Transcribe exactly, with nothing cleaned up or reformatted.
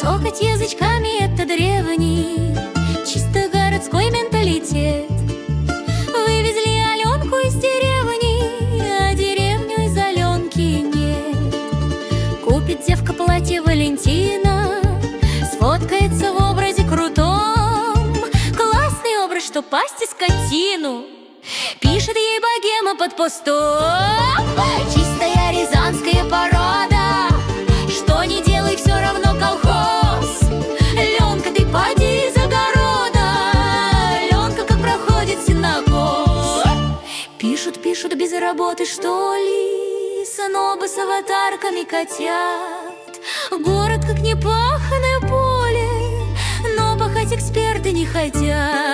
Цокать язычками — это древний, чисто городской менталитет. Вывезли Аленку из деревни, а деревню из Аленки нет. Купит девка платье Валентина, сфоткается в образе крутом. Классный образ, что пасти скотину. Пишет ей богема под постом. Чистая рязанская порода, что не делай, все равно колхоз. Ленка, ты поди из огорода, Ленка, как проходит сенокос. Пишут, пишут без работы, что ли, снобы с аватарками котят. Город как непаханное поле, но пахать эксперты не хотят.